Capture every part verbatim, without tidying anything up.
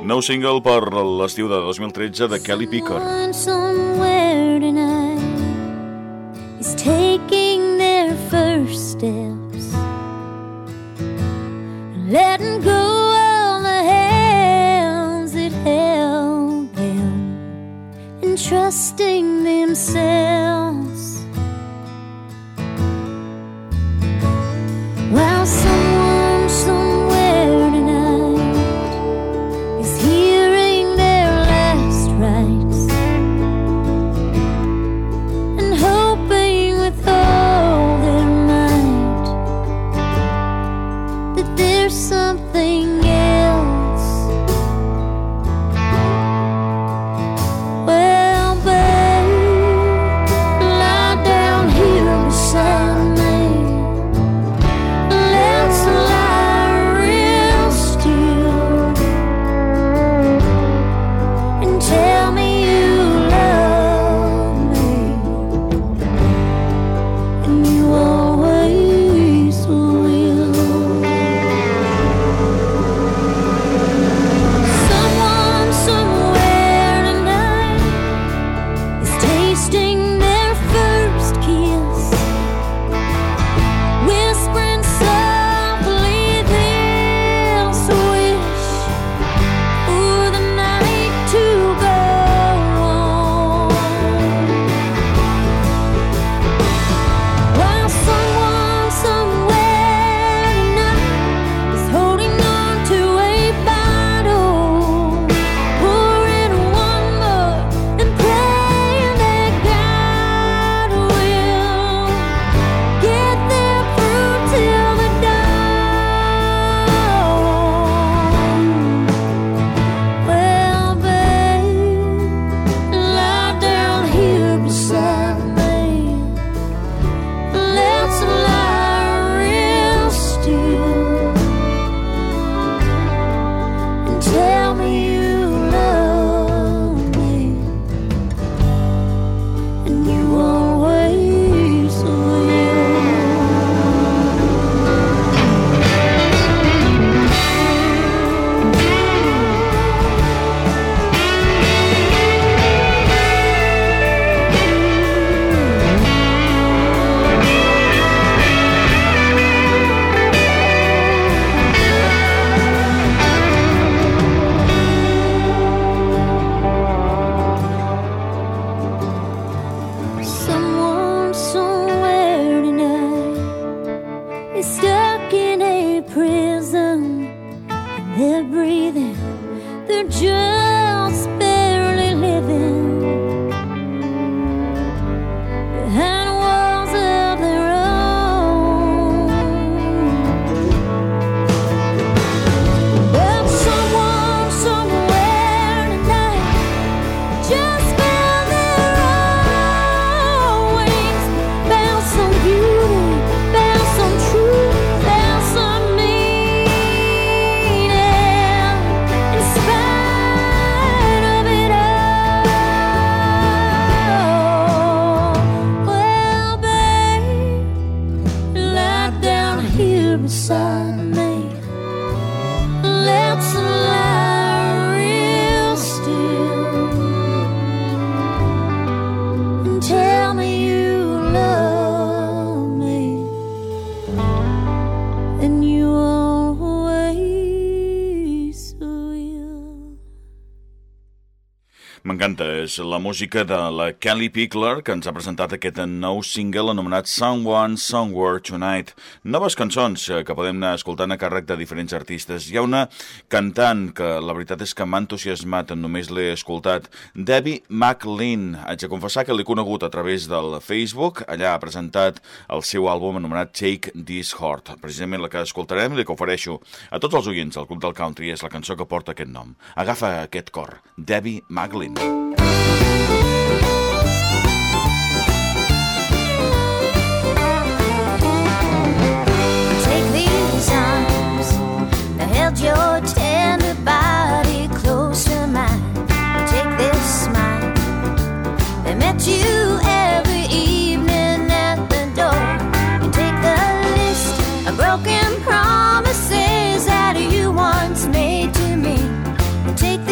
Nou single per l'estiu de dos mil tretze de Kellie Pickler. Somewhere tonight is taking their first steps, letting go of the hands that held them, and trusting themselves. While someone somewhere tonight is hearing their last rites and hoping with all their might that there's something else. Well, babe, lie down here beside me. M'encanta, és la música de la Kellie Pickler, que ens ha presentat aquest nou single anomenat Someone, Somewhere Tonight. Noves cançons que podem anar escoltant a càrrec de diferents artistes. Hi ha una cantant que la veritat és que m'ha entusiasmat, només l'he escoltat, Debbie McLean. Haig de confessar que l'he conegut a través del Facebook. Allà ha presentat el seu àlbum anomenat Take This Heart. Precisament la que escoltarem i la que ofereixo a tots els oients del Club del Country és la cançó que porta aquest nom. Agafa aquest cor, Debbie McLean. Take these arms that held your tender body close to mine. Take this smile that met you every evening at the door. And take the list of broken promises that you once made to me. And take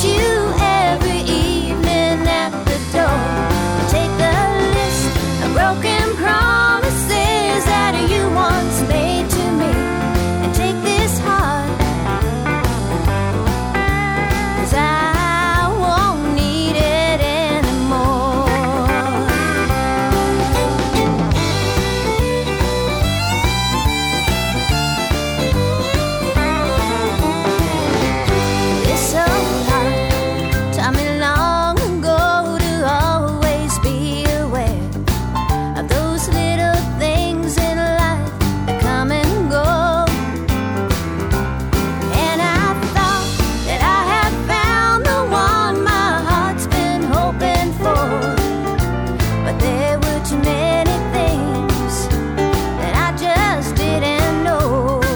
you every evening at the door. Take the list of broken promises that you once made to me, and take this heart, 'cause I won't need it anymore. It's so hard, taught me long ago to always be aware of those little things in life that come and go. And I thought that I had found the one my heart's been hoping for, but there were too many things that I just didn't know.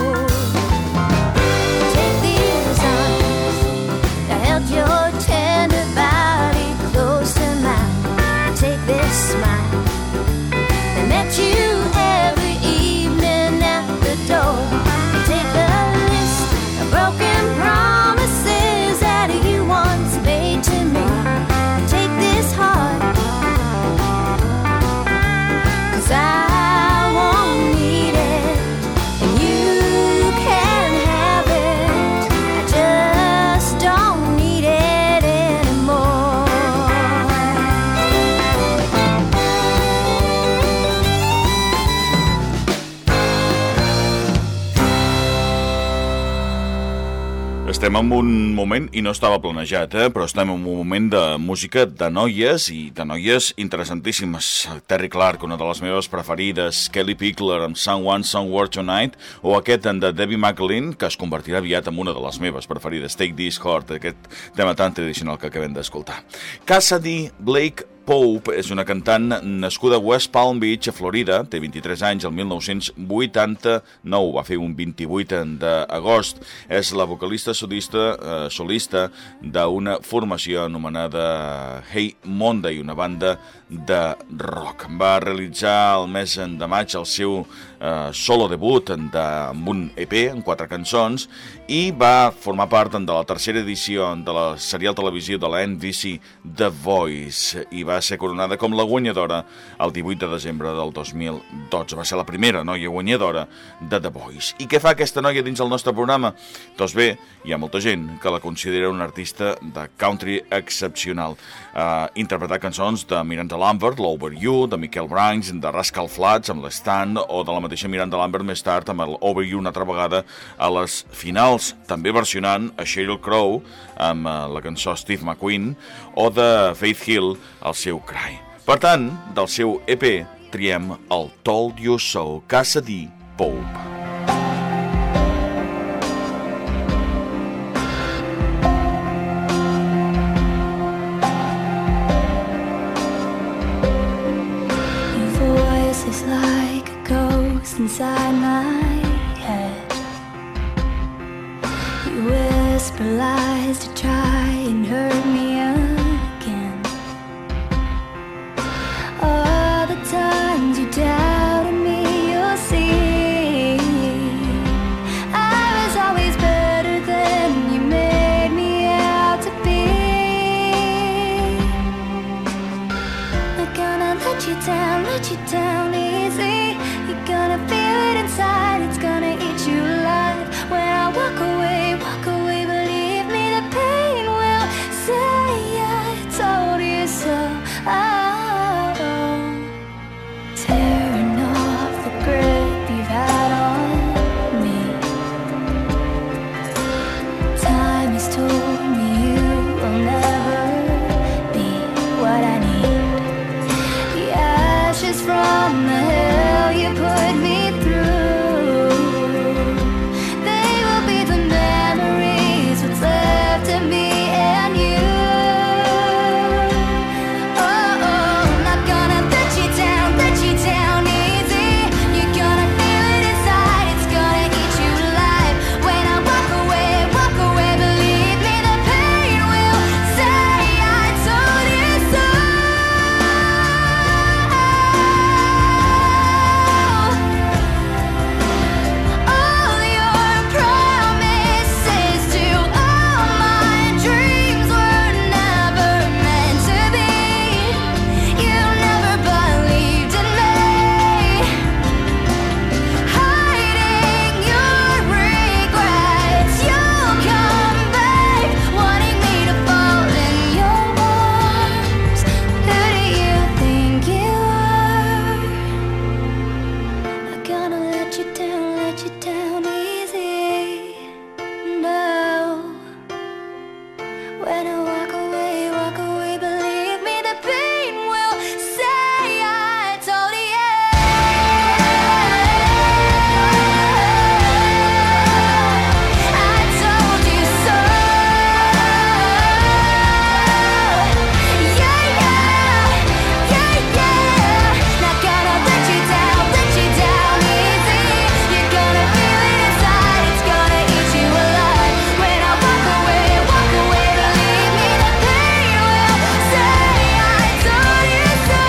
Take these arms that held your tender body close to mine. Take this smile that met you every evening at the door. Take the list of broken promises that you once made to me. Take this heart, 'cause I won't need it, and you can have it. I just don't need it anymore. Estem en un moment, i no estava planejat, eh? però estem en un moment de música de noies, i de noies interessantíssimes. Terri Clark, una de les meves preferides, Kellie Pickler amb Someone, Somewhere Tonight, o aquest de Debbie McLean, que es convertirà aviat en una de les meves preferides, Take This Heart, aquest tema tan tradicional que acabem d'escoltar. Cassidy Blake Pope és una cantant nascuda a West Palm Beach, a Florida. Té vint-i-tres anys, el mil nou-cents vuitanta-nou. Va fer un vint-i-vuit d'agost. És la vocalista solista, eh, solista d'una formació anomenada Hey Monday, una banda de rock. Va realitzar el mes de maig el seu eh, solo debut de, amb un E P, amb quatre cançons, i va formar part de la tercera edició de la serial televisió de la N B C The Voice, i va ser coronada com la guanyadora el divuit de desembre del dos mil dotze. Va ser la primera noia guanyadora de The Voice. I què fa aquesta noia dins el nostre programa? Doncs bé, hi ha molta gent que la considera una artista de country excepcional. Uh, interpretar cançons de Miranda Lambert, l'Over You, de Michael Branch, de Rascal Flatts amb l'Stand, o de la mateixa Miranda Lambert més tard amb el Over You una altra vegada a les finals, també versionant a Sheryl Crow amb uh, la cançó Steve McQueen, o de Faith Hill el seu Cry. Per tant, del seu E P triem el Told You So, Cassidy Pope. It's like a ghost inside my head. You whisper lies to try and hurt me again. All the times you doubted me, you'll see I was always better than you made me out to be. Not gonna let you down, let you down easy. You're gonna feel it inside, it's gonna eat you alive. When I walk away, walk away, believe me, the pain will say you down easy. No. When I walk away, walk away, believe me, the pain will say I told you. I told you so. Yeah, yeah, yeah, yeah. Not gonna let you down, let you down easy. You're gonna feel it inside, it's gonna eat you alive. When I walk away, walk away, believe me, the pain will say I told you so.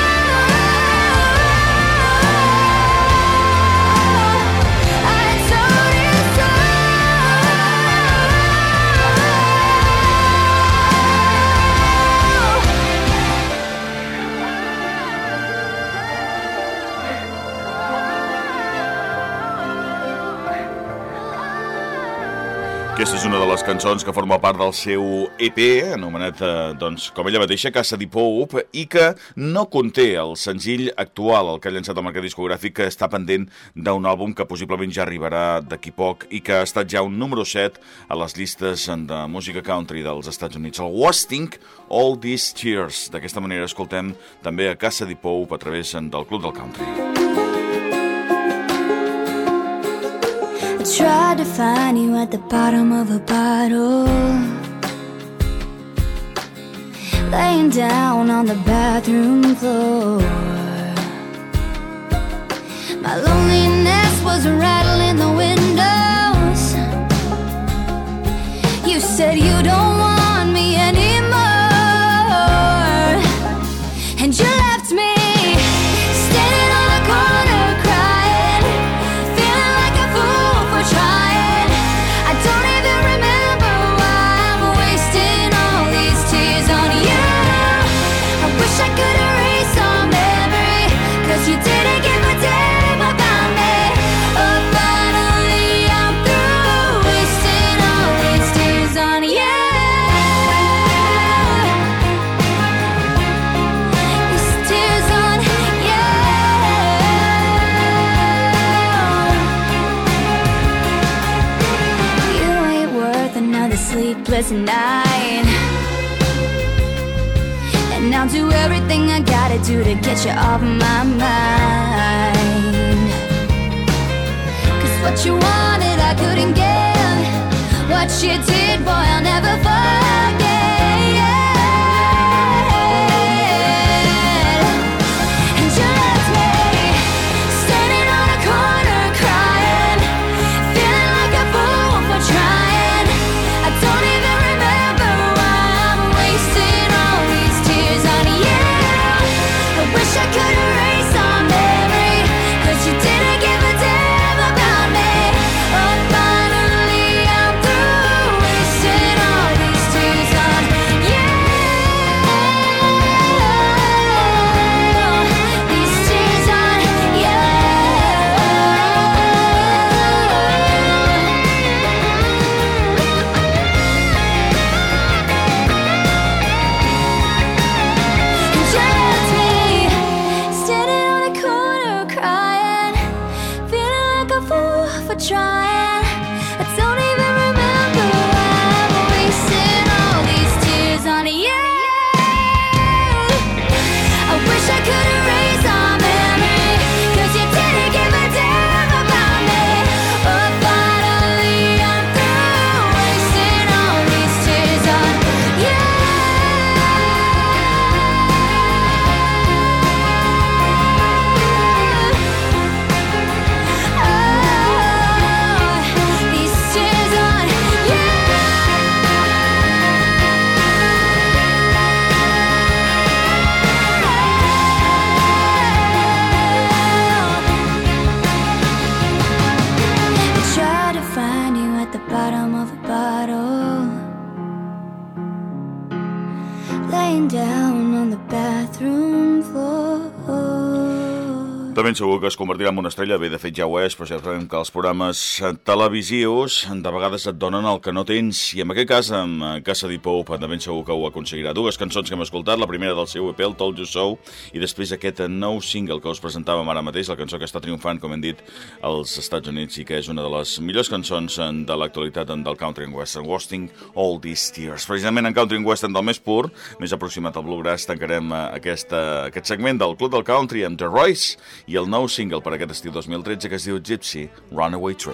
I told you so. Aquesta és una de les cançons que forma part del seu E P, anomenat, eh, doncs, com ella mateixa, Casa di Pope, i que no conté el senzill actual, el que ha llançat al mercat discogràfic, que està pendent d'un àlbum que possiblement ja arribarà d'aquí poc i que ha estat ja un número set a les llistes de música country dels Estats Units. El Wasting All These Tears. D'aquesta manera escoltem també a Casa di Pope a través del Club del Country. I tried to find you at the bottom of a bottle, laying down on the bathroom floor. My loneliness was rattling the windows. You said you don't want me anymore, and you left me standing on a corner crying, feeling like a fool for trying. I don't even remember why I'm wasting all these tears on you. I wish I could erase our memory, 'cause you didn't give a damn about me. Oh, finally I'm through wasting all these tears on you. These tears on you. You ain't worth another sleepless night, and I'll do everything I gotta do to get you off my mind. 'Cause what you wanted I couldn't give, what you did, boy, I'll never forget. And you left me standing on a corner crying, feeling like a fool for trying. I don't even remember why I'm wasting all these tears on you. I wish I could erase our memory, 'cause you didn't give a damn about me. Oh, finally I'm through wasting all these tears on you. These tears on you. And you left me standing on a corner crying, feeling like a fool for trying. I don't even remember why I'm wasting all these tears on you. I wish I could erase our memory, 'cause you didn't give a damn about me. Oh, finally I'm through wasting all these tears on you. Oh, these tears on you. I tried to find you at the bottom of a bottle, laying down on the bathroom floor. de ben segur que es convertirà en una estrella. Bé, de fet ja ho és, però ja sabem que els programes televisius de vegades et donen el que no tens, i en aquest cas amb Cassidy Pope de ben segur que ho aconseguirà. Dues cançons que hem escoltat, la primera del seu E P, el Told You So, i després aquest nou single que us presentàvem ara mateix, la cançó que està triomfant, com hem dit, als Estats Units, i que és una de les millors cançons de l'actualitat del country and western, Wasting All These Tears. Precisament en country and western del més pur, més aproximat al bluegrass, tancarem aquesta, aquest segment del Club del Country amb The Royce i el nou single per aquest estiu dos mil tretze que es diu Gypsy Runaway Train.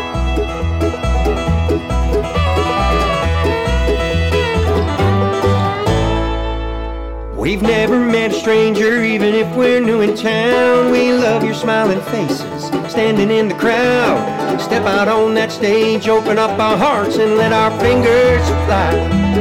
We've never met a stranger, even if we're new in town. We love your smiling faces, standing in the crowd. Step out on that stage, open up our hearts and let our fingers fly.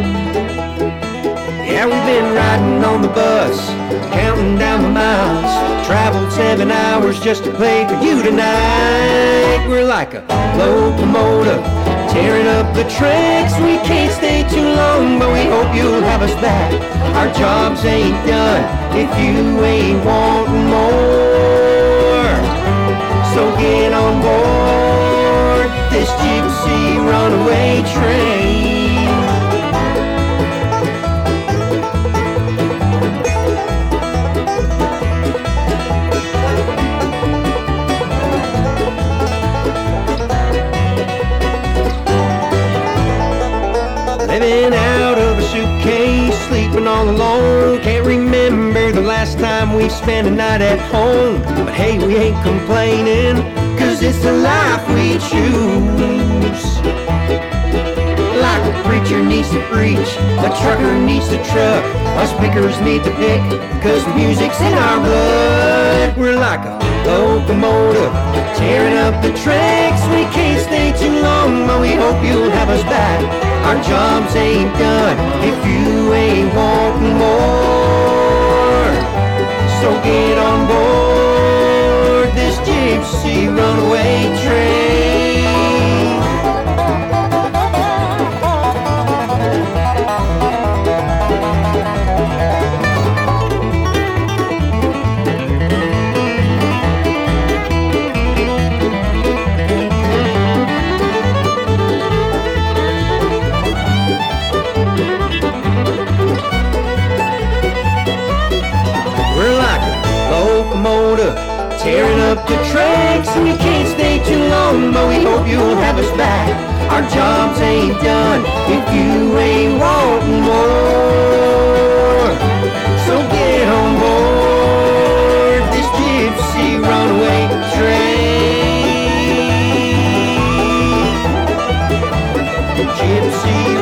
Yeah, we've been riding on the bus, counting down the miles. Traveled seven hours just to play for you tonight. We're like a locomotive, tearing up the tracks. We can't stay too long, but we hope you'll have us back. Our jobs ain't done if you ain't wanting more. So get on board this gypsy runaway train. Living out of a suitcase, sleeping all alone. Can't remember the last time we spent a night at home. But hey, we ain't complaining, cause it's the life we choose. Like a preacher needs to preach, a trucker needs to truck, us pickers need to pick, cause music's in our blood. We're like a locomotive, tearing up the tracks. We can't stay too long, but we hope you'll have us back. Our jobs ain't done if you ain't wanting more. So get on board this gypsy runaway train. Tearing up the tracks, we can't stay too long, but we hope you'll have us back. Our jobs ain't done if you ain't wanting more. So get on board this gypsy runaway train. Gypsy